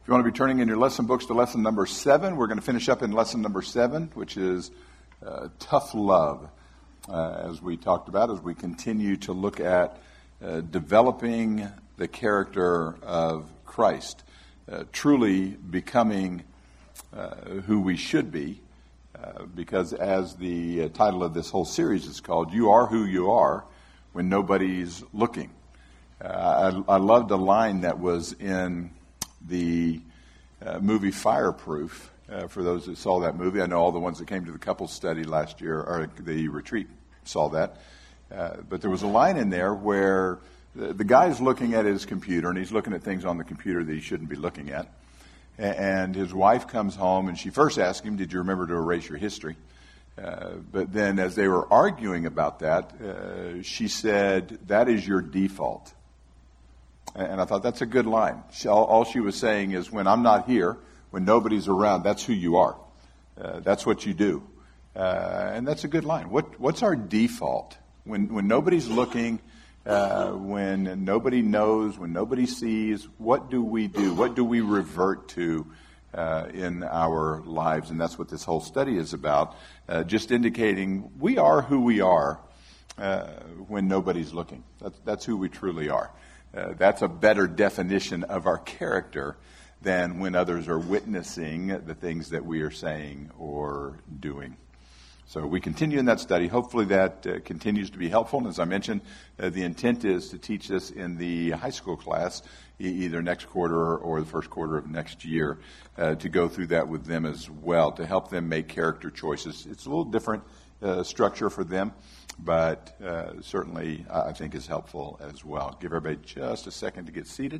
If you want to be turning in your lesson books to lesson number 7, we're going to finish up in lesson number 7, which is tough love, as we talked about, as we continue to look at developing the character of Christ, truly becoming who we should be, because as the title of this whole series is called, You Are Who You Are When Nobody's Looking. I loved a line that was in the movie Fireproof. For those that saw that movie, I know all the ones that came to the couples study last year, or the retreat, saw that. But there was a line in there where the guy's looking at his computer, and he's looking at things on the computer that he shouldn't be looking at. And his wife comes home, and she first asks him, did you remember to erase your history? But then as they were arguing about that, she said, that is your default. And I thought, that's a good line. All she was saying is, when I'm not here, when nobody's around, that's who you are. That's what you do. And that's a good line. What's our default? When nobody's looking, when nobody knows, when nobody sees, what do we do? What do we revert to in our lives? And that's what this whole study is about, just indicating we are who we are when nobody's looking. That's who we truly are. That's a better definition of our character than when others are witnessing the things that we are saying or doing. So we continue in that study. Hopefully that continues to be helpful. And as I mentioned, the intent is to teach this in the high school class, either next quarter or the first quarter of next year, to go through that with them as well, to help them make character choices. It's a little different structure for them, but certainly I think is helpful as well. Give everybody just a second to get seated.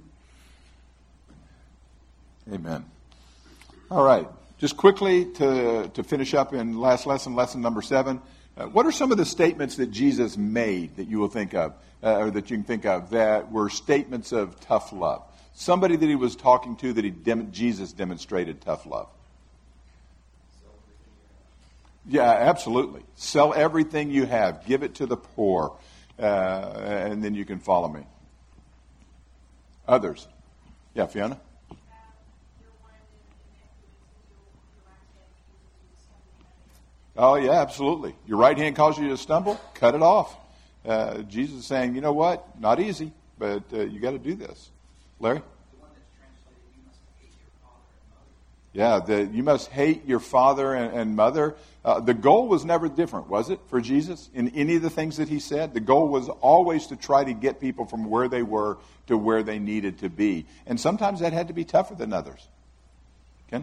Amen. All right. Just quickly to finish up in last lesson number 7. What are some of the statements that Jesus made that you will think of, or that you can think of, that were statements of tough love? Somebody that he was talking to that Jesus demonstrated tough love. Yeah, absolutely. Sell everything you have. Give it to the poor. And then you can follow me. Others. Yeah, Fiona? Oh, yeah, absolutely. Your right hand calls you to stumble, cut it off. Jesus is saying, you know what? Not easy, but you got to do this. Larry? The one that's translated, you must hate your father and mother. Yeah, you must hate your father and mother. The goal was never different, was it, for Jesus? In any of the things that he said, the goal was always to try to get people from where they were to where they needed to be. And sometimes that had to be tougher than others. Ken?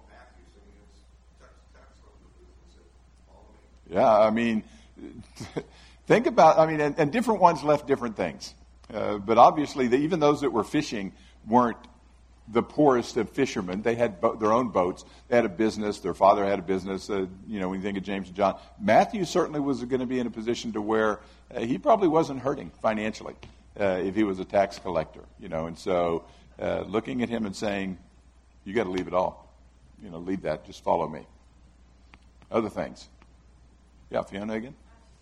Yeah, I mean, think about, and different ones left different things. But obviously, even those that were fishing weren't the poorest of fishermen. They had their own boats. They had a business. Their father had a business. When you think of James and John. Matthew certainly was going to be in a position to where he probably wasn't hurting financially if he was a tax collector. And so looking at him and saying, you got to leave it all. Leave that. Just follow me. Other things. Yeah, Fiona again.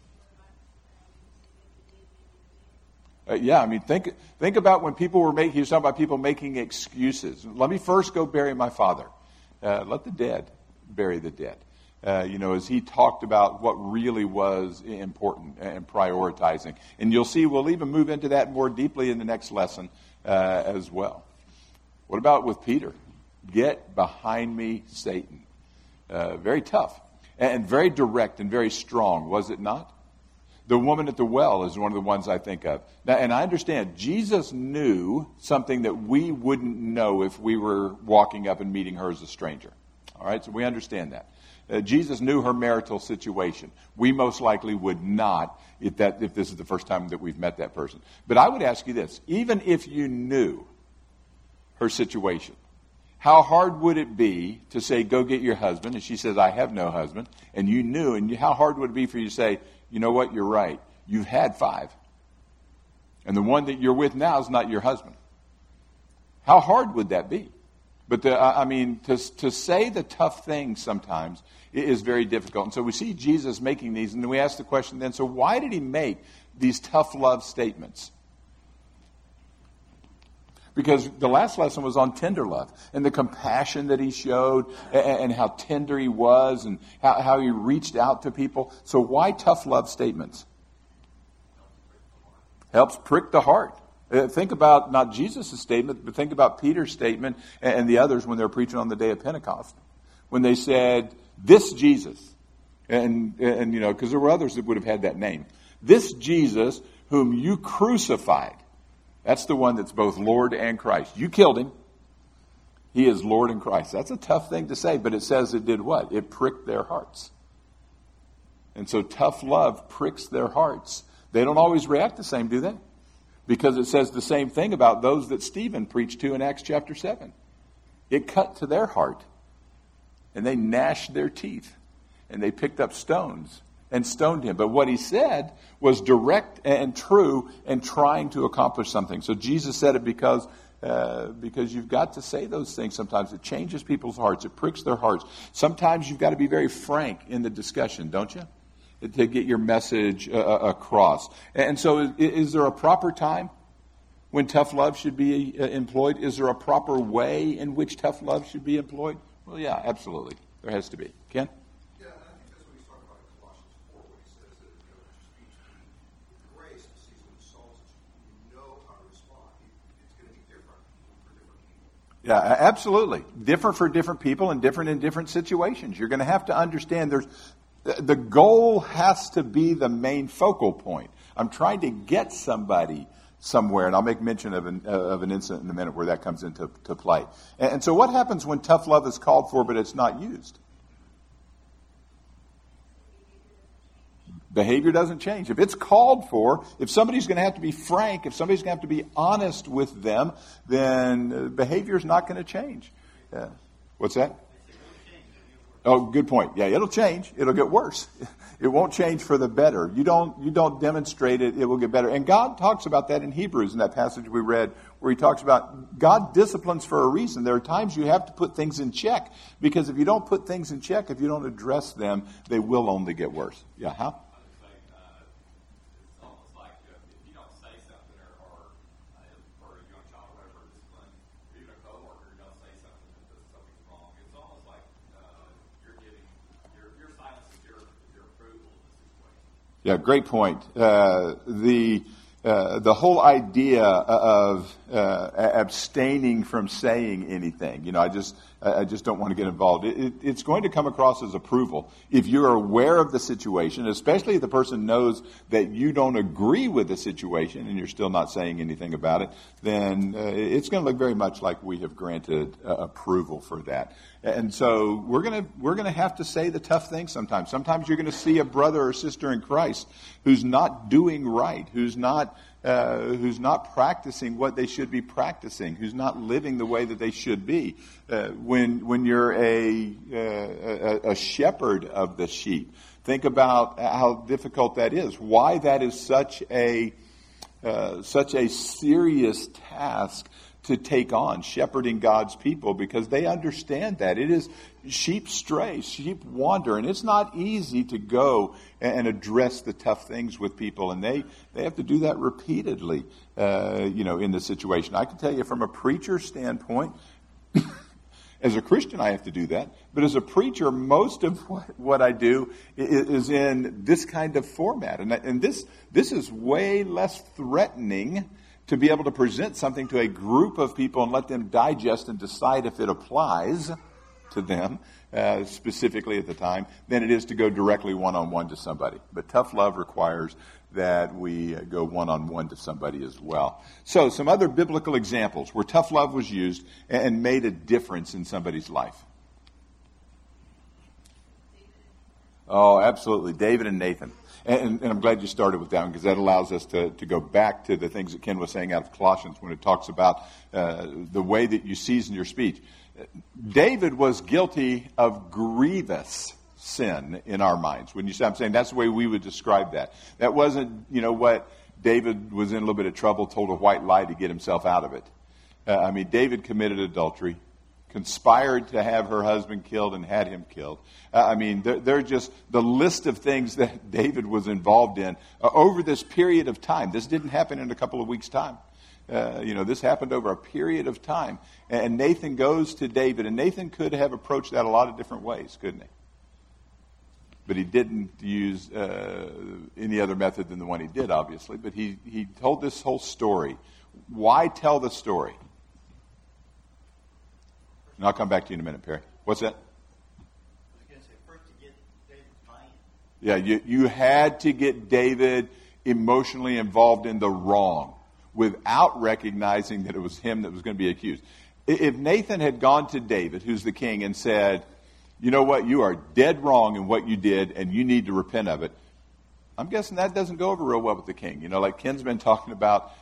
Think about when people were he was talking about people making excuses. Let me first go bury my father. Let the dead bury the dead. As he talked about what really was important and prioritizing. And you'll see we'll even move into that more deeply in the next lesson as well. What about with Peter? Get behind me, Satan. Very tough. And very direct and very strong, was it not? The woman at the well is one of the ones I think of. Now, and I understand, Jesus knew something that we wouldn't know if we were walking up and meeting her as a stranger. All right, so we understand that. Jesus knew her marital situation. We most likely would not if this is the first time that we've met that person. But I would ask you this, even if you knew her situation, how hard would it be to say, go get your husband? And she says, I have no husband. And you knew. And how hard would it be for you to say, you know what, you're right. You've had 5. And the one that you're with now is not your husband. How hard would that be? But to say the tough things sometimes is very difficult. And so we see Jesus making these. And then we ask the question then, so why did he make these tough love statements? Because the last lesson was on tender love and the compassion that he showed and how tender he was and how he reached out to people. So why tough love statements? Helps prick the heart. Think about not Jesus' statement, but think about Peter's statement and the others when they were preaching on the day of Pentecost. When they said, this Jesus, and because there were others that would have had that name. This Jesus whom you crucified. That's the one that's both Lord and Christ. You killed him. He is Lord and Christ. That's a tough thing to say, but it says it did what? It pricked their hearts. And so tough love pricks their hearts. They don't always react the same, do they? Because it says the same thing about those that Stephen preached to in Acts chapter 7. It cut to their heart. And they gnashed their teeth. And they picked up stones and stoned him. But what he said was direct and true and trying to accomplish something. So Jesus said it because you've got to say those things sometimes. It changes people's hearts. It pricks their hearts. Sometimes you've got to be very frank in the discussion, don't you? To get your message across. And so is there a proper time when tough love should be employed? Is there a proper way in which tough love should be employed? Well, yeah, absolutely. There has to be. Ken? Yeah, and I think that's what he's talking about in Colossians 4, when he says that speech with grace and season with salt, you know how to respond. It's going to be different for different people. Yeah, absolutely. Different for different people and different in different situations. You're going to have to understand the goal has to be the main focal point. I'm trying to get somebody somewhere, and I'll make mention of an incident in a minute where that comes into play. And so what happens when tough love is called for but it's not used? Behavior doesn't change. If it's called for, if somebody's going to have to be frank, if somebody's going to have to be honest with them, then behavior's not going to change. What's that? Oh, good point. Yeah, it'll change. It'll get worse. It won't change for the better. You don't demonstrate it, it will get better. And God talks about that in Hebrews in that passage we read where he talks about God disciplines for a reason. There are times you have to put things in check because if you don't put things in check, if you don't address them, they will only get worse. Yeah, how? Yeah, great point. The whole idea of abstaining from saying anything, I just don't want to get involved. It's going to come across as approval. If you're aware of the situation, especially if the person knows that you don't agree with the situation and you're still not saying anything about it, then it's going to look very much like we have granted approval for that. And so we're going to have to say the tough things sometimes. Sometimes you're going to see a brother or sister in Christ who's not doing right, who's not practicing what they should be practicing, who's not living the way that they should be. When you're a shepherd of the sheep, think about how difficult that is. Why that is such a serious task to take on, shepherding God's people, because they understand that. It is sheep stray, sheep wander, and it's not easy to go and address the tough things with people, and they have to do that repeatedly, in the situation. I can tell you from a preacher's standpoint, as a Christian I have to do that, but as a preacher, most of what I do is in this kind of format, and this is way less threatening to be able to present something to a group of people and let them digest and decide if it applies to them, specifically at the time, than it is to go directly one-on-one to somebody. But tough love requires that we go one-on-one to somebody as well. So some other biblical examples where tough love was used and made a difference in somebody's life. Oh, absolutely. David and Nathan. And I'm glad you started with that one because that allows us to go back to the things that Ken was saying out of Colossians when it talks about the way that you season your speech. David was guilty of grievous sin in our minds. When you say, I'm saying that's the way we would describe that. That wasn't, what David was in a little bit of trouble, told a white lie to get himself out of it. David committed adultery, conspired to have her husband killed and had him killed. They're just the list of things that David was involved in over this period of time. This didn't happen in a couple of weeks' time. This happened over a period of time. And Nathan goes to David, and Nathan could have approached that a lot of different ways, couldn't he? But he didn't use any other method than the one he did, obviously. But he told this whole story. Why tell the story? And I'll come back to you in a minute, Perry. What's that? I was going to say, first to get David's buy-in. Yeah, you had to get David emotionally involved in the wrong without recognizing that it was him that was going to be accused. If Nathan had gone to David, who's the king, and said, you know what, you are dead wrong in what you did and you need to repent of it, I'm guessing that doesn't go over real well with the king. Like Ken's been talking about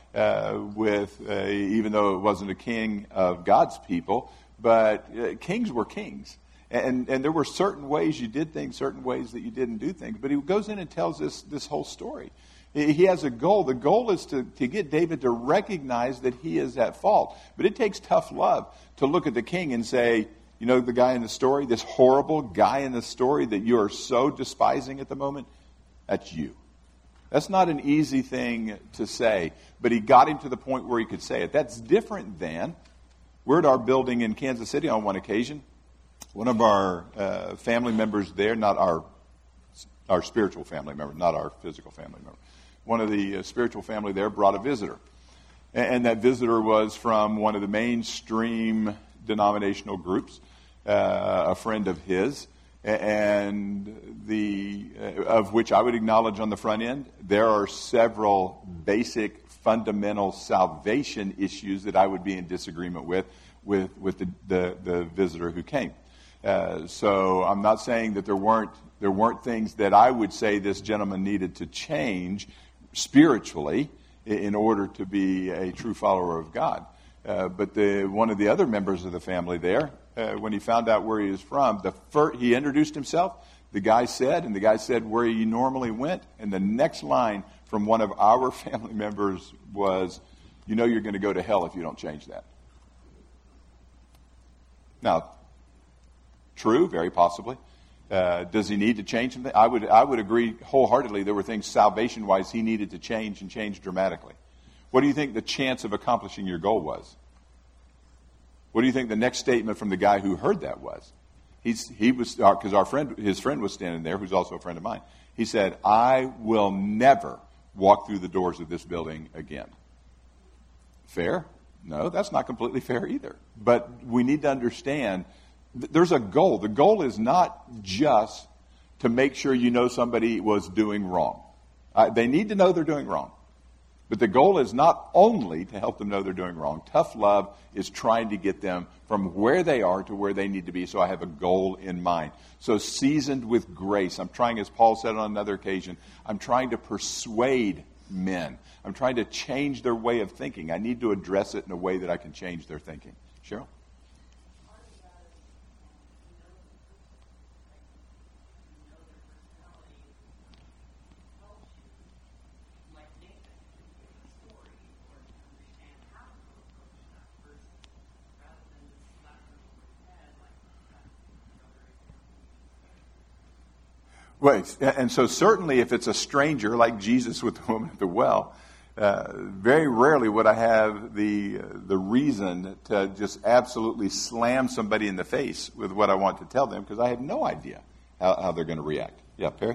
even though it wasn't a king of God's people, but kings were kings. And there were certain ways you did things, certain ways that you didn't do things. But he goes in and tells this whole story. He has a goal. The goal is to get David to recognize that he is at fault. But it takes tough love to look at the king and say, the guy in the story, this horrible guy in the story that you are so despising at the moment, that's you. That's not an easy thing to say, but he got him to the point where he could say it. That's different than, we're at our building in Kansas City on one occasion. One of our family members there, not our spiritual family member, not our physical family member. One of the spiritual family there brought a visitor. And that visitor was from one of the mainstream denominational groups, a friend of his, and of which I would acknowledge on the front end, there are several basic fundamental salvation issues that I would be in disagreement with the visitor who came. So I'm not saying that there weren't things that I would say this gentleman needed to change spiritually in order to be a true follower of God. But one of the other members of the family there, when he found out where he was from, he introduced himself. The guy said where he normally went. And the next line from one of our family members was, you're going to go to hell if you don't change that. Now, true, very possibly. Does he need to change something? I would agree wholeheartedly there were things salvation-wise he needed to change and change dramatically. What do you think the chance of accomplishing your goal was? What do you think the next statement from the guy who heard that was? He was, because his friend was standing there, who's also a friend of mine. He said, I will never walk through the doors of this building again. Fair? No, that's not completely fair either. But we need to understand there's a goal. The goal is not just to make sure somebody was doing wrong. They need to know they're doing wrong. But the goal is not only to help them know they're doing wrong. Tough love is trying to get them from where they are to where they need to be. So I have a goal in mind. So seasoned with grace. I'm trying, as Paul said on another occasion, I'm trying to persuade men. I'm trying to change their way of thinking. I need to address it in a way that I can change their thinking. Cheryl? Right, and so certainly if it's a stranger like Jesus with the woman at the well, very rarely would I have the reason to just absolutely slam somebody in the face with what I want to tell them because I have no idea how they're going to react. Yeah, Perry?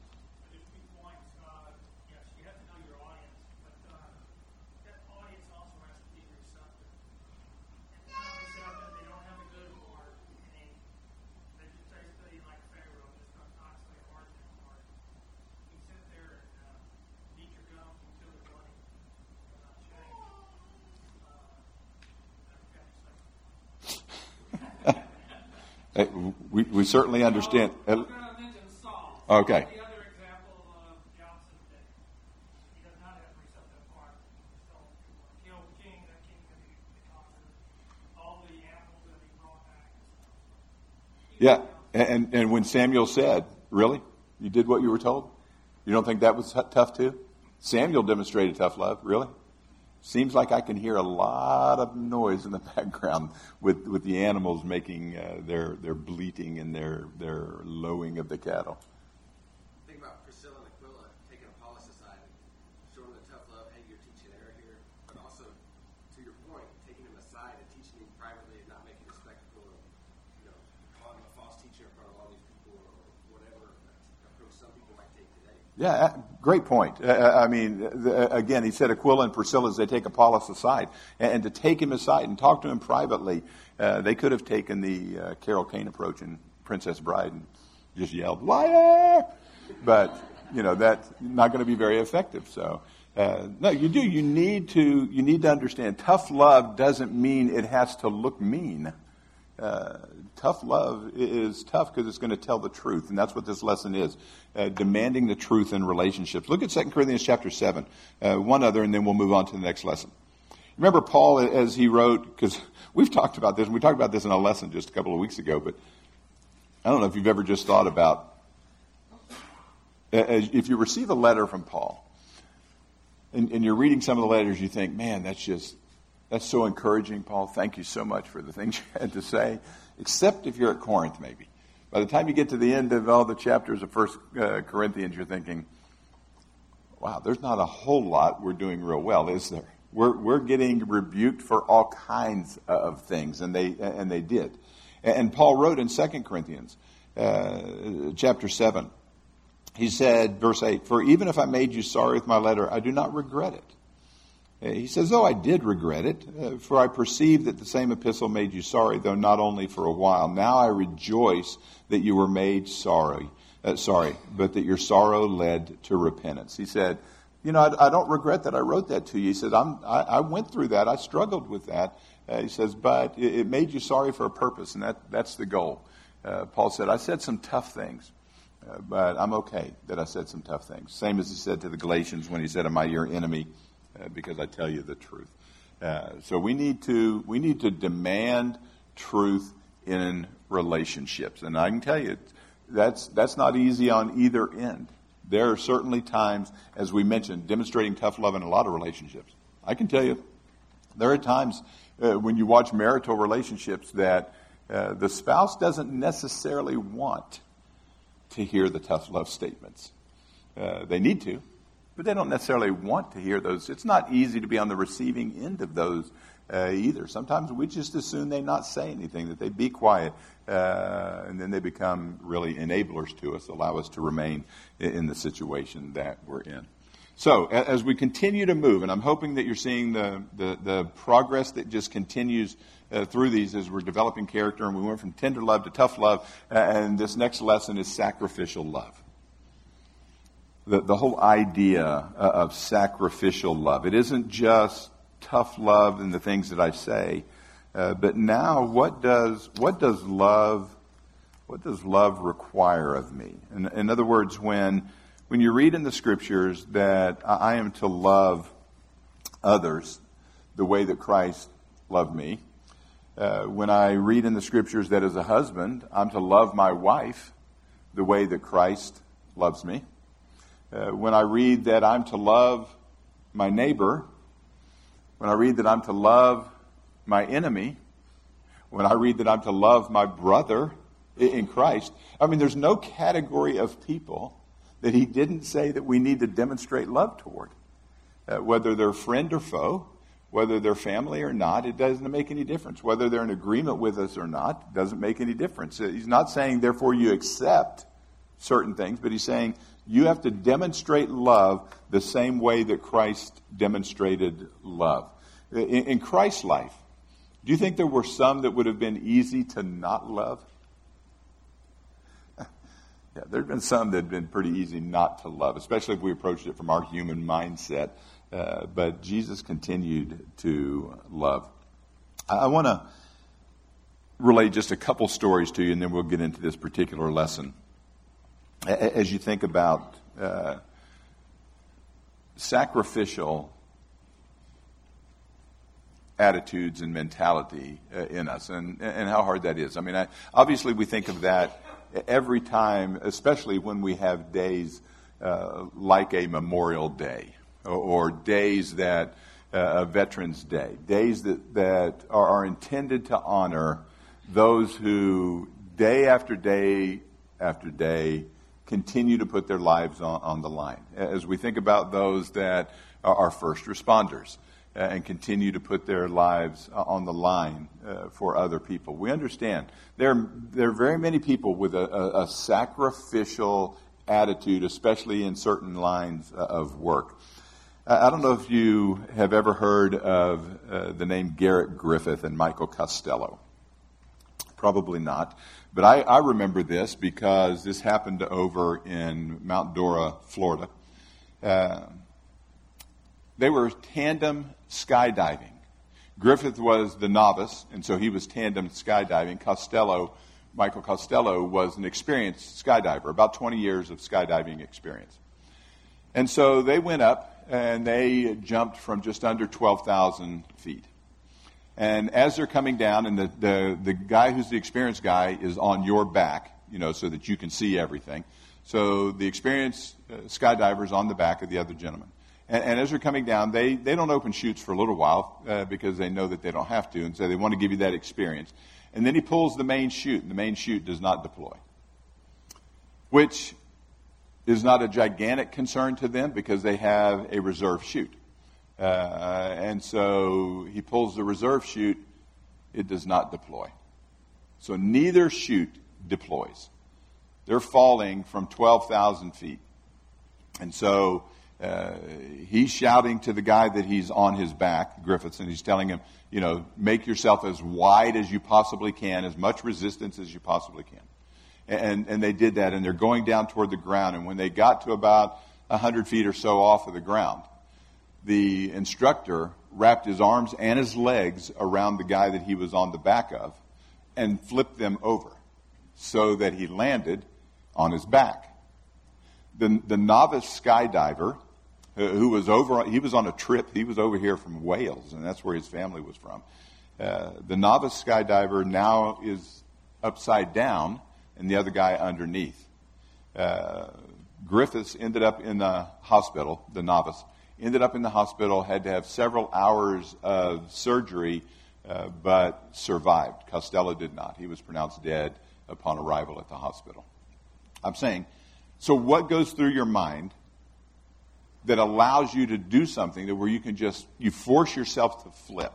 We certainly understand. I'm going to mention Saul. Okay. The other example of Johnson, that he does not have receptive heart. So kill the king, that king can be conquered. All the animals that he brought back. Yeah, and when Samuel said, really? You did what you were told? You don't think that was tough too? Samuel demonstrated tough love, really? Seems like I can hear a lot of noise in the background with the animals making their bleating and their lowing of the cattle. Think about Priscilla and Aquila taking Apollos aside and showing the tough love. Hey, you're teaching error here, but also aside and teaching him privately and not making a spectacle of, calling him a false teacher in front of all these people or whatever approach some people might take today. Yeah, great point. Again, he said Aquila and Priscilla, they take Apollos aside. And to take him aside and talk to him privately, they could have taken the Carol Kane approach in Princess Bride and just yelled, liar! But, that's not going to be very effective. So, no, you do. You need to understand tough love doesn't mean it has to look mean. Tough love is tough because it's going to tell the truth, and that's what this lesson is, demanding the truth in relationships. Look at 2 Corinthians chapter 7, one other, and then we'll move on to the next lesson. Remember Paul, as he wrote, because we've talked about this, and we talked about this in a lesson just a couple of weeks ago, but I don't know if you've ever just thought about, if you receive a letter from Paul, and you're reading some of the letters, you think, man, that's so encouraging, Paul. Thank you so much for the things you had to say. Except if you're at Corinth, maybe. By the time you get to the end of all the chapters of 1 Corinthians, you're thinking, wow, there's not a whole lot we're doing real well, is there? We're getting rebuked for all kinds of things, and they did. And Paul wrote in 2 Corinthians chapter 7, he said, verse 8, for even if I made you sorry with my letter, I do not regret it. He says, though I did regret it, for I perceive that the same epistle made you sorry, though not only for a while. Now I rejoice that you were made sorry, but that your sorrow led to repentance. He said, I don't regret that I wrote that to you. He said, I went through that. I struggled with that. He says, but it made you sorry for a purpose, and that's the goal. Paul said, I said some tough things, but I'm okay that I said some tough things. Same as he said to the Galatians when he said, am I your enemy? Because I tell you the truth. So we need to demand truth in relationships. And I can tell you, that's not easy on either end. There are certainly times, as we mentioned, demonstrating tough love in a lot of relationships. I can tell you, there are times when you watch marital relationships that the spouse doesn't necessarily want to hear the tough love statements. They need to, but they don't necessarily want to hear those. It's not easy to be on the receiving end of those either. Sometimes we just assume they not say anything, that they be quiet, and then they become really enablers to us, allow us to remain in the situation that we're in. So as we continue to move, and I'm hoping that you're seeing the progress that just continues through these as we're developing character, and we went from tender love to tough love, and this next lesson is sacrificial love. The whole idea of sacrificial love. It isn't just tough love and the things that I say, but now what does love require of me? In other words, when you read in the scriptures that I am to love others the way that Christ loved me, when I read in the scriptures that as a husband I'm to love my wife the way that Christ loves me, when I read that I'm to love my neighbor, when I read that I'm to love my enemy, when I read that I'm to love my brother in Christ, there's no category of people that he didn't say that we need to demonstrate love toward. Whether they're friend or foe, whether they're family or not, it doesn't make any difference. Whether they're in agreement with us or not, it doesn't make any difference. He's not saying, therefore, you accept certain things, but he's saying you have to demonstrate love the same way that Christ demonstrated love. In Christ's life, do you think there were some that would have been easy to not love? Yeah, there have been some that have been pretty easy not to love, especially if we approached it from our human mindset. But Jesus continued to love. I want to relate just a couple stories to you, and then we'll get into this particular lesson. As you think about sacrificial attitudes and mentality in us, and how hard that is. Obviously we think of that every time, especially when we have days like a Memorial Day or days that Veterans Day, days that are intended to honor those who day after day after day continue to put their lives on the line. As we think about those that are first responders, and continue to put their lives on the line for other people. We understand there are very many people with a sacrificial attitude, especially in certain lines of work. I don't know if you have ever heard of the name Garrett Griffith and Michael Costello. Probably not. But I remember this because this happened over in Mount Dora, Florida. They were tandem skydiving. Griffith was the novice, and so he was tandem skydiving. Michael Costello, was an experienced skydiver, about 20 years of skydiving experience. And so they went up, and they jumped from just under 12,000 feet. And as they're coming down, and the guy who's the experienced guy is on your back, so that you can see everything. So the experienced skydiver is on the back of the other gentleman. And as they're coming down, they don't open chutes for a little while because they know that they don't have to, and so they want to give you that experience. And then he pulls the main chute, and the main chute does not deploy, which is not a gigantic concern to them because they have a reserve chute. And so he pulls the reserve chute, it does not deploy. So neither chute deploys. They're falling from 12,000 feet. And so he's shouting to the guy that he's on his back, Griffiths, and he's telling him, make yourself as wide as you possibly can, as much resistance as you possibly can. And they did that, and they're going down toward the ground. And when they got to about 100 feet or so off of the ground, the instructor wrapped his arms and his legs around the guy that he was on the back of and flipped them over so that he landed on his back. The novice skydiver, who was he was on a trip. He was over here from Wales, and that's where his family was from. The novice skydiver now is upside down, and the other guy underneath. Griffiths ended up in the hospital, the novice. Ended up in the hospital, had to have several hours of surgery, but survived. Costello did not. He was pronounced dead upon arrival at the hospital. I'm saying, so what goes through your mind that allows you to do something that where you force yourself to flip,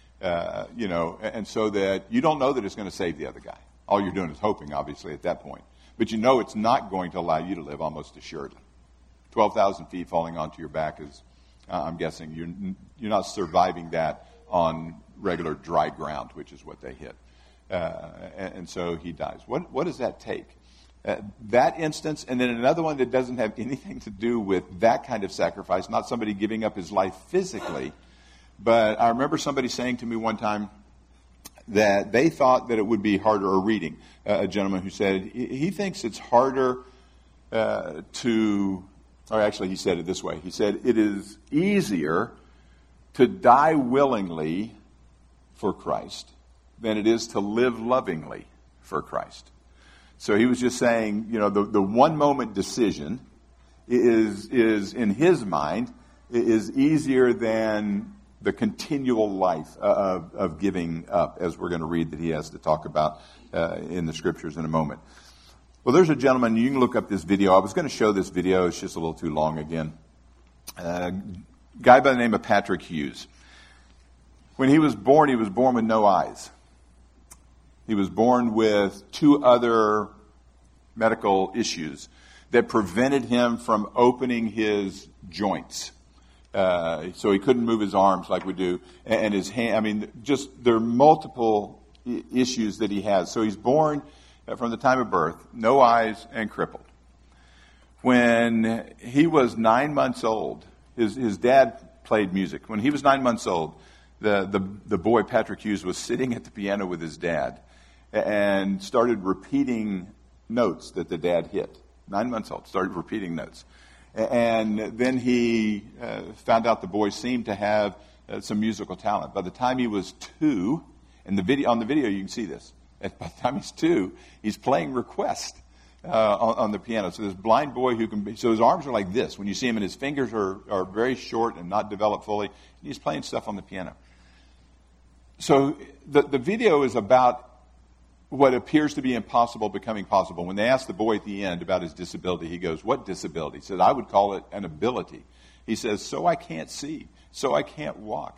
and so that you don't know that it's going to save the other guy. All you're doing is hoping, obviously, at that point. But you know it's not going to allow you to live almost assuredly. 12,000 feet falling onto your back is, I'm guessing, you're not surviving that on regular dry ground, which is what they hit. And so he dies. What does that take? That instance, and then another one that doesn't have anything to do with that kind of sacrifice, not somebody giving up his life physically, but I remember somebody saying to me one time that they thought that it would be harder, or reading a gentleman who said he thinks it's harder or actually he said it this way. He said, it is easier to die willingly for Christ than it is to live lovingly for Christ. So he was just saying, the one moment decision is in his mind is easier than the continual life of giving up, as we're going to read that he has to talk about in the scriptures in a moment. Well, there's a gentleman, you can look up this video. I was going to show this video, it's just a little too long again. A guy by the name of Patrick Hughes. When he was born with no eyes. He was born with two other medical issues that prevented him from opening his joints. So he couldn't move his arms like we do, and his hand. There are multiple issues that he has. So he's born from the time of birth, no eyes and crippled. When he was 9 months old, his dad played music. When he was 9 months old, the boy Patrick Hughes was sitting at the piano with his dad and started repeating notes that the dad hit. 9 months old, started repeating notes. And then he found out the boy seemed to have some musical talent. By the time he was 2, and on the video you can see this, by the time he's 2, he's playing Request on the piano. So this blind boy so his arms are like this. When you see him, and his fingers are very short and not developed fully, he's playing stuff on the piano. So the video is about what appears to be impossible becoming possible. When they asked the boy at the end about his disability, he goes, "What disability?" He said, "I would call it an ability." He says, "So I can't see, so I can't walk,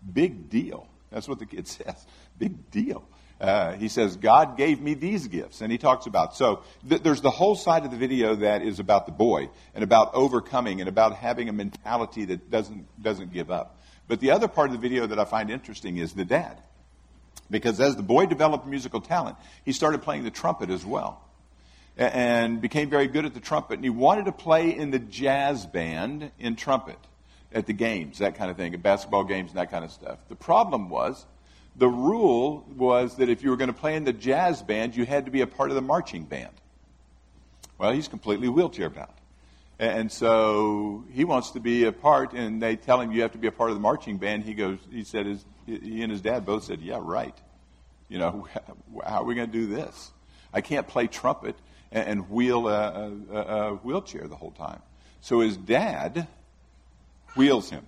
Big deal. That's what the kid says. Big deal. He says, God gave me these gifts. And he talks about, so there's the whole side of the video that is about the boy and about overcoming and about having a mentality that doesn't give up. But the other part of the video that I find interesting is the dad. Because as the boy developed musical talent, he started playing the trumpet as well. And became very good at the trumpet. And he wanted to play in the jazz band in trumpet at the games, that kind of thing, at basketball games and that kind of stuff. The problem was, the rule was that if you were going to play in the jazz band, you had to be a part of the marching band. Well, he's completely wheelchair bound. And so he wants to be a part, and they tell him you have to be a part of the marching band. He said, he and his dad both said, yeah, right. You know, how are we going to do this? I can't play trumpet and wheel a wheelchair the whole time. So his dad wheels him.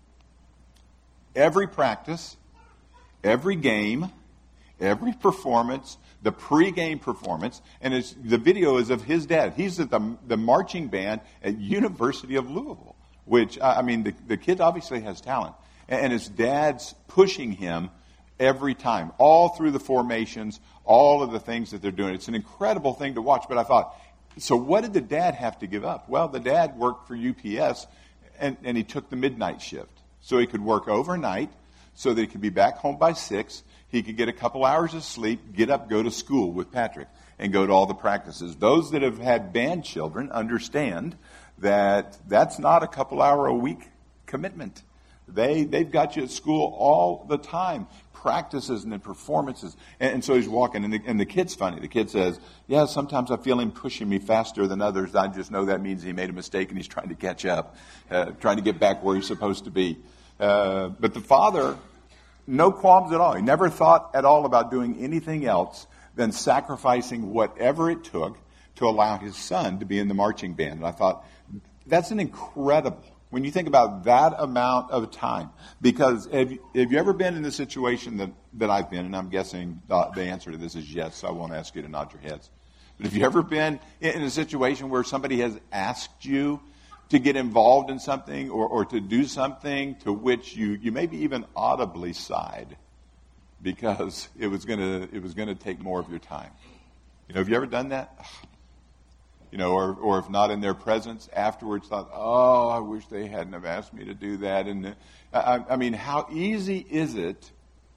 Every practice, every game, every performance, the pregame performance, and the video is of his dad. He's at the marching band at University of Louisville, which, I mean, the kid obviously has talent. And his dad's pushing him every time, all through the formations, all of the things that they're doing. It's an incredible thing to watch. But I thought, so what did the dad have to give up? Well, the dad worked for UPS, and he took the midnight shift. So he could work overnight, so that he could be back home by 6. He could get a couple hours of sleep, get up, go to school with Patrick, and go to all the practices. Those that have had band children understand that that's not a couple hour a week commitment. They've got you at school all the time, practices and then performances. And so he's walking, and the kid's funny. The kid says, yeah, sometimes I feel him pushing me faster than others. I just know that means he made a mistake and he's trying to catch up, trying to get back where he's supposed to be. But the father, no qualms at all. He never thought at all about doing anything else than sacrificing whatever it took to allow his son to be in the marching band. And I thought, that's an incredible, when you think about that amount of time. Because have you ever been in the situation that I've been, and I'm guessing the answer to this is yes, so I won't ask you to nod your heads. But have you ever been in a situation where somebody has asked you to get involved in something or to do something to which you maybe even audibly sighed because it was gonna take more of your time? You know, have you ever done that? You know, or if not in their presence, afterwards thought, oh, I wish they hadn't have asked me to do that. And I mean, how easy is it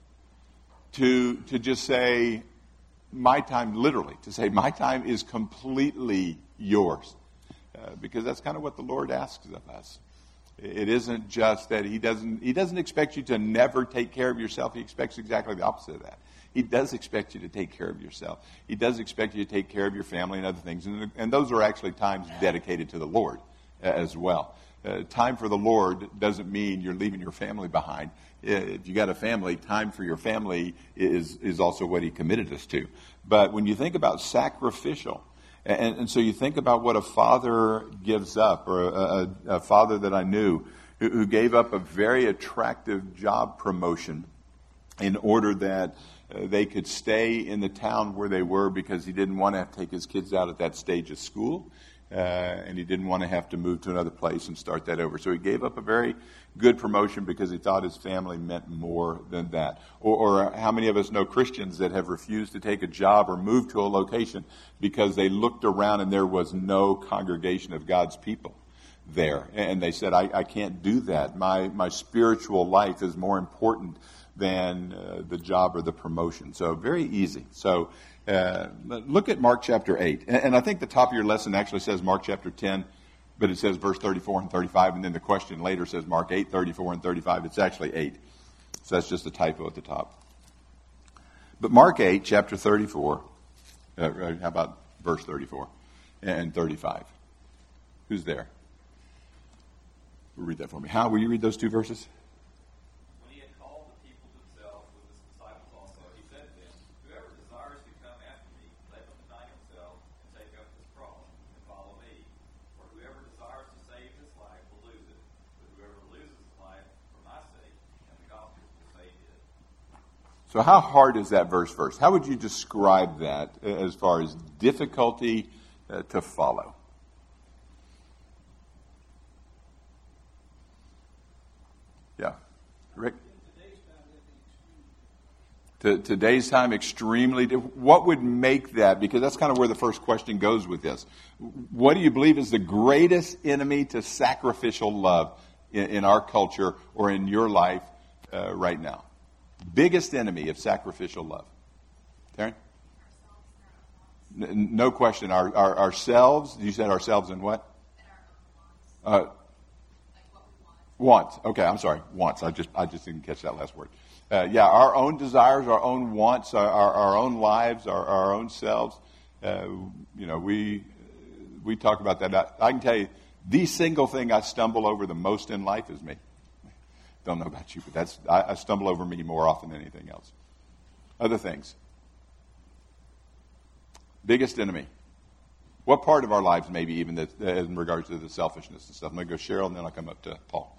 to just say, my time, literally, to say, my time is completely yours. Because that's kind of what the Lord asks of us. It isn't just that He doesn't expect you to never take care of yourself. He expects exactly the opposite of that. He does expect you to take care of yourself. He does expect you to take care of your family and other things. And those are actually times dedicated to the Lord as well. Time for the Lord doesn't mean you're leaving your family behind. If you got a family, time for your family is also what He committed us to. But when you think about sacrificial, and so you think about what a father gives up, or a father that I knew who gave up a very attractive job promotion in order that they could stay in the town where they were because he didn't want to have to take his kids out at that stage of school. And he didn't want to have to move to another place and start that over. So he gave up a very good promotion because he thought his family meant more than that. Or how many of us know Christians that have refused to take a job or move to a location because they looked around and there was no congregation of God's people there. And they said, I can't do that. My spiritual life is more important than the job or the promotion. So very easy. So look at Mark chapter 8. And I think the top of your lesson actually says Mark chapter 10, but it says verse 34 and 35, and then the question later says Mark 8, 34 and 35. It's actually 8. So that's just a typo at the top. But Mark 8, chapter 34, how about verse 34 and 35? Who's there? Read that for me. How will you read those two verses? So how hard is that verse first? How would you describe that as far as difficulty to follow? Yeah. Rick? In today's Today's time, extremely different. What would make that? Because that's kind of where the first question goes with this. What do you believe is the greatest enemy to sacrificial love in our culture or in your life right now? Biggest enemy of sacrificial love. Taryn? No question. Ourselves. You said ourselves and what? And our own wants. Like what we want. Wants. Okay, I'm sorry. Wants. I just didn't catch that last word. Our own desires, our own wants, our own lives, our own selves. We talk about that. I can tell you, the single thing I stumble over the most in life is me. Don't know about you, but I stumble over me more often than anything else. Other things. Biggest enemy. What part of our lives, maybe even in regards to the selfishness and stuff? I'm going to go Cheryl, and then I'll come up to Paul.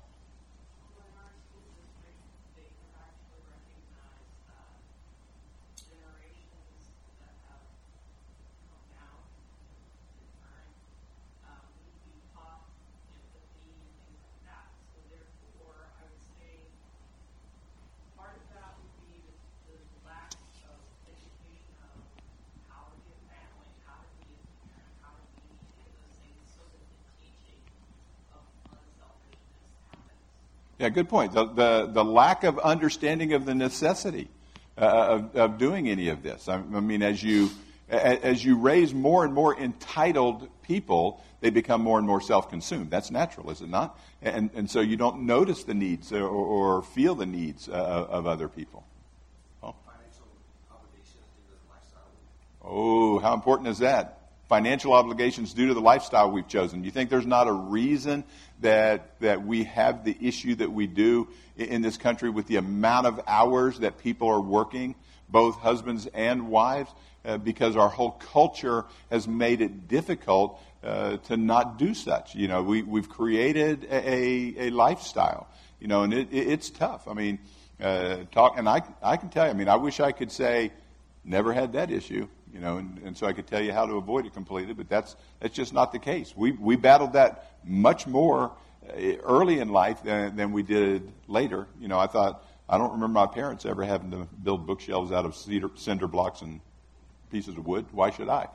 Yeah, good point. The lack of understanding of the necessity of doing any of this. I mean, as you raise more and more entitled people, they become more and more self-consumed. That's natural, is it not? And so you don't notice the needs or feel the needs of other people. Oh. Financial obligations due to the lifestyle. Oh, how important is that? Financial obligations due to the lifestyle we've chosen. You think there's not a reason that we have the issue that we do in this country with the amount of hours that people are working, both husbands and wives, because our whole culture has made it difficult to not do such. We've created a lifestyle, and it's tough. I mean, and I can tell you, I mean, I wish I could say never had that issue. And so I could tell you how to avoid it completely, but that's just not the case. We battled that much more early in life than we did later. I don't remember my parents ever having to build bookshelves out of cinder blocks and pieces of wood. Why should I?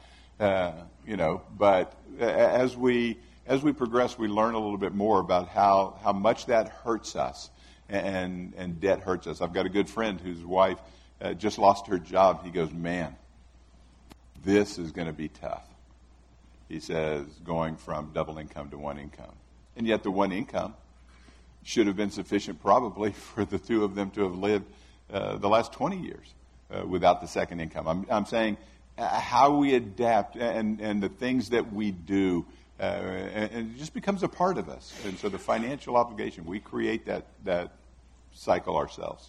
But as we progress, we learn a little bit more about how much that hurts us, and debt hurts us. I've got a good friend whose wife just lost her job. He goes, man, this is going to be tough. He says, going from double income to one income. And yet the one income should have been sufficient probably for the two of them to have lived the last 20 years without the second income. I'm saying how we adapt and the things that we do, and it just becomes a part of us. And so the financial obligation, we create that cycle ourselves.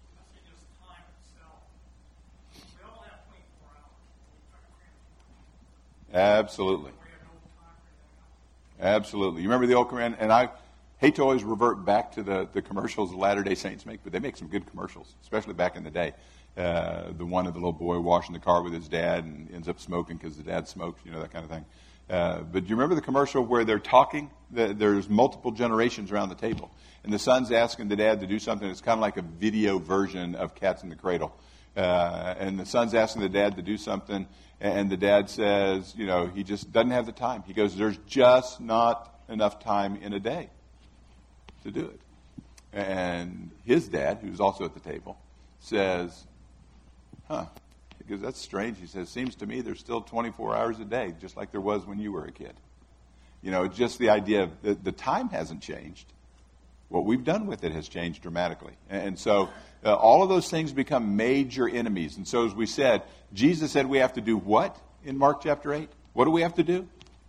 Absolutely. Absolutely. You remember the old command? And I hate to always revert back to the commercials the Latter-day Saints make, but they make some good commercials, especially back in the day. The one of the little boy washing the car with his dad and ends up smoking because the dad smokes, that kind of thing. But do you remember the commercial where they're talking? There's multiple generations around the table. And the son's asking the dad to do something that's kind of like a video version of Cats in the Cradle. And the son's asking the dad to do something, and the dad says, he just doesn't have the time. He goes, there's just not enough time in a day to do it. And his dad, who's also at the table, says, because that's strange. He says, seems to me there's still 24 hours a day, just like there was when you were a kid. Just the idea of the time hasn't changed. What we've done with it has changed dramatically. And so all of those things become major enemies. And so as we said, Jesus said we have to do what in Mark chapter 8? What do we have to do?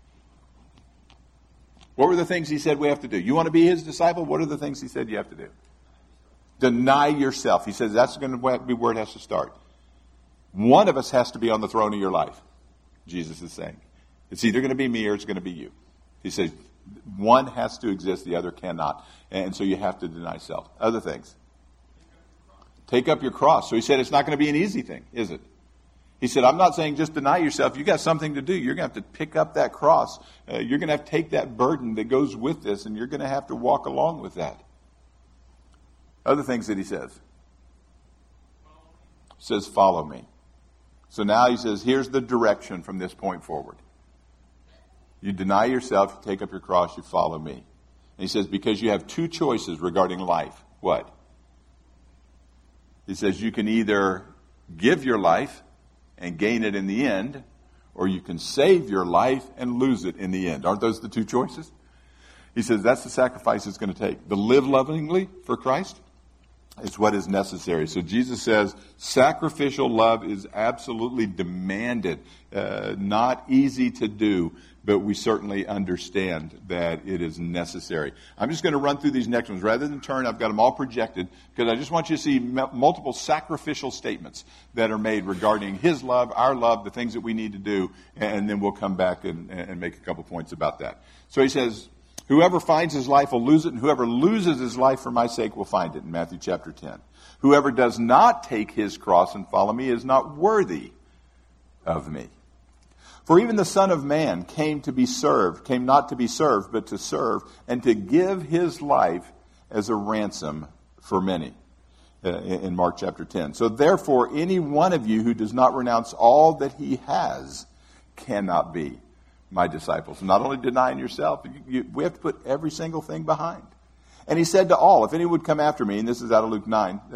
What were the things he said we have to do? You want to be his disciple? What are the things he said you have to do? Deny yourself. He says that's going to be where it has to start. One of us has to be on the throne of your life, Jesus is saying. It's either going to be me or it's going to be you. He says one has to exist, the other cannot. And so you have to deny self. Other things. Take up your cross. So he said it's not going to be an easy thing, is it? He said, I'm not saying just deny yourself. You got something to do. You're going to have to pick up that cross. You're going to have to take that burden that goes with this, and you're going to have to walk along with that. Other things that he says. says, follow me. So now he says, here's the direction from this point forward. You deny yourself, you take up your cross, you follow me. And he says, because you have two choices regarding life. What? He says, you can either give your life and gain it in the end, or you can save your life and lose it in the end. Aren't those the two choices? He says that's the sacrifice it's going to take. To live lovingly for Christ is what is necessary. So Jesus says sacrificial love is absolutely demanded, not easy to do, but we certainly understand that it is necessary. I'm just going to run through these next ones. Rather than turn, I've got them all projected because I just want you to see multiple sacrificial statements that are made regarding his love, our love, the things that we need to do, and then we'll come back and make a couple points about that. So he says, whoever finds his life will lose it, and whoever loses his life for my sake will find it, in Matthew chapter 10. Whoever does not take his cross and follow me is not worthy of me. For even the Son of Man came not to be served, but to serve, and to give his life as a ransom for many, in Mark chapter 10. So therefore, any one of you who does not renounce all that he has cannot be my disciples. Not only denying yourself, we have to put every single thing behind. And he said to all, if anyone would come after me, and this is out of Luke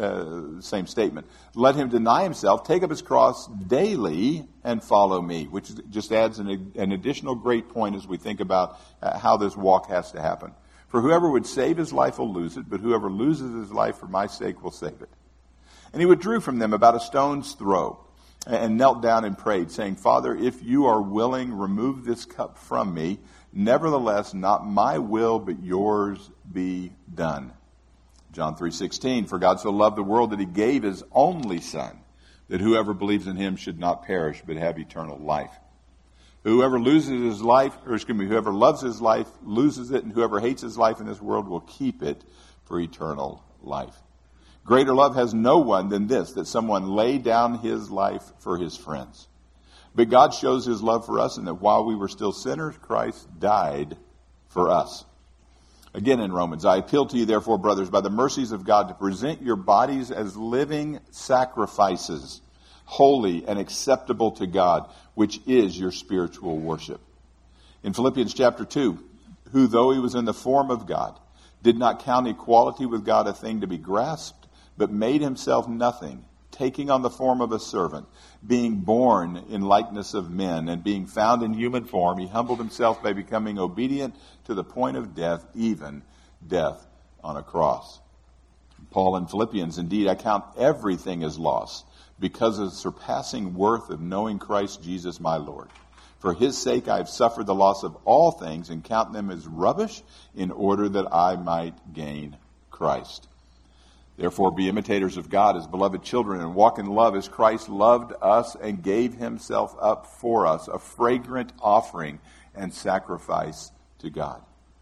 9, same statement, let him deny himself, take up his cross daily, and follow me, which just adds an additional great point as we think about how this walk has to happen. For whoever would save his life will lose it, but whoever loses his life for my sake will save it. And he withdrew from them about a stone's throw, and knelt down and prayed, saying, Father, if you are willing, remove this cup from me. Nevertheless, not my will, but yours be done. John 3:16, for God so loved the world that he gave his only Son, that whoever believes in him should not perish, but have eternal life. Whoever loses his life, whoever loves his life loses it, and whoever hates his life in this world will keep it for eternal life. Greater love has no one than this, that someone lay down his life for his friends. But God shows his love for us in that while we were still sinners, Christ died for us. Again in Romans, I appeal to you, therefore, brothers, by the mercies of God, to present your bodies as living sacrifices, holy and acceptable to God, which is your spiritual worship. In Philippians chapter 2, who, though he was in the form of God, did not count equality with God a thing to be grasped, but made himself nothing, taking on the form of a servant, being born in likeness of men, and being found in human form, he humbled himself by becoming obedient to the point of death, even death on a cross. Paul in Philippians, indeed, I count everything as loss, because of the surpassing worth of knowing Christ Jesus my Lord. For his sake I have suffered the loss of all things, and count them as rubbish, in order that I might gain Christ. Therefore, be imitators of God as beloved children, and walk in love as Christ loved us and gave himself up for us, a fragrant offering and sacrifice to God.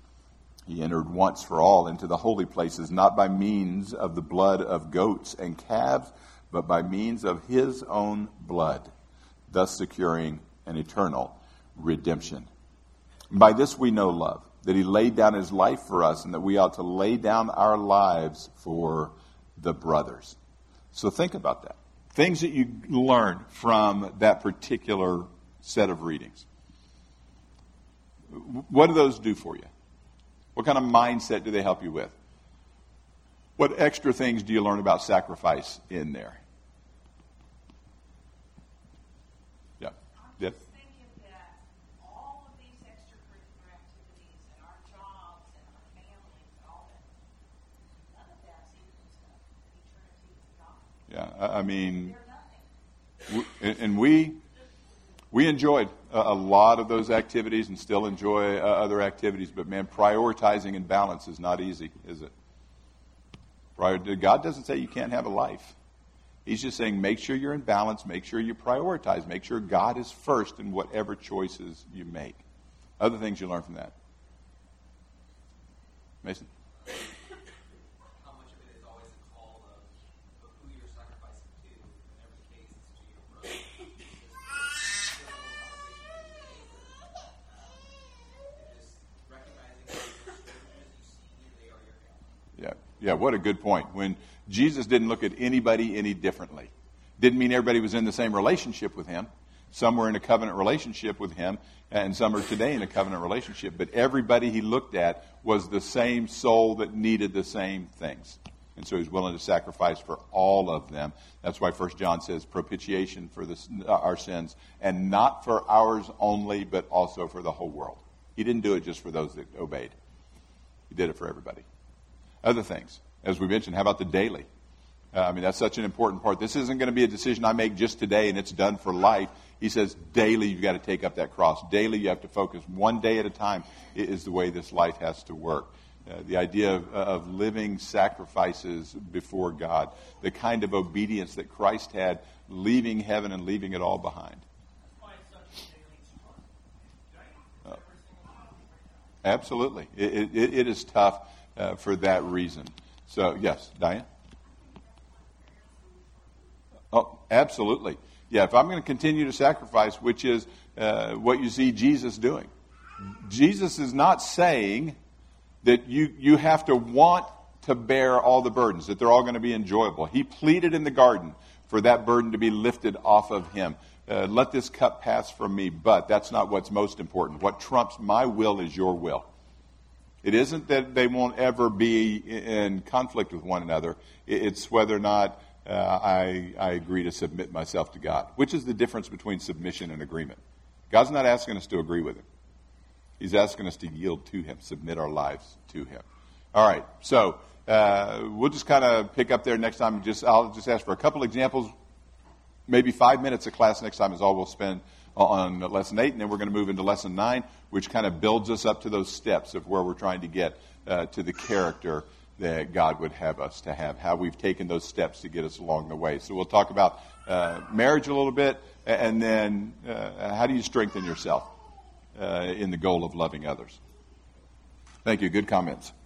He entered once for all into the holy places, not by means of the blood of goats and calves, but by means of his own blood, thus securing an eternal redemption. By this we know love, that he laid down his life for us, and that we ought to lay down our lives for the brothers. So think about that. Things that you learn from that particular set of readings. What do those do for you? What kind of mindset do they help you with? What extra things do you learn about sacrifice in there? Yeah. I'm just thinking that all of these extracurricular activities and our jobs and our families and all that, none of that's equal to eternity with God. Yeah, I mean, They're nothing. and we enjoyed a lot of those activities and still enjoy other activities, but man, prioritizing and balance is not easy, is it? God doesn't say you can't have a life. He's just saying make sure you're in balance, make sure you prioritize, make sure God is first in whatever choices you make. Other things you learn from that. Mason? How much of it is always a call of who you're sacrificing to. In every case, it's to your brother. Just recognizing that as you see, they are your family. Yeah, what a good point. When Jesus didn't look at anybody any differently. Didn't mean everybody was in the same relationship with him. Some were in a covenant relationship with him, and some are today in a covenant relationship. But everybody he looked at was the same soul that needed the same things. And so he's willing to sacrifice for all of them. That's why 1 John says propitiation for our sins, and not for ours only, but also for the whole world. He didn't do it just for those that obeyed. He did it for everybody. Other things, as we mentioned, how about the daily? That's such an important part. This isn't going to be a decision I make just today and it's done for life. He says daily you've got to take up that cross. Daily you have to focus. One day at a time is the way this life has to work. The idea of living sacrifices before God, the kind of obedience that Christ had, leaving heaven and leaving it all behind. That's why it's such a daily struggle. Every single time right now. Absolutely. It is tough for that reason. So, yes, Diane? Oh, absolutely. Yeah, if I'm going to continue to sacrifice, which is what you see Jesus doing. Jesus is not saying that you have to want to bear all the burdens, that they're all going to be enjoyable. He pleaded in the garden for that burden to be lifted off of him. Let this cup pass from me, but that's not what's most important. What trumps my will is your will. It isn't that they won't ever be in conflict with one another. It's whether or not I agree to submit myself to God, which is the difference between submission and agreement. God's not asking us to agree with him. He's asking us to yield to him, submit our lives to him. All right, so we'll just kind of pick up there next time. I'll just ask for a couple examples. Maybe 5 minutes of class next time is all we'll spend on Lesson 8, and then we're going to move into Lesson 9, which kind of builds us up to those steps of where we're trying to get to the character that God would have us to have, how we've taken those steps to get us along the way. So we'll talk about marriage a little bit, and then how do you strengthen yourself in the goal of loving others. Thank you. Good comments.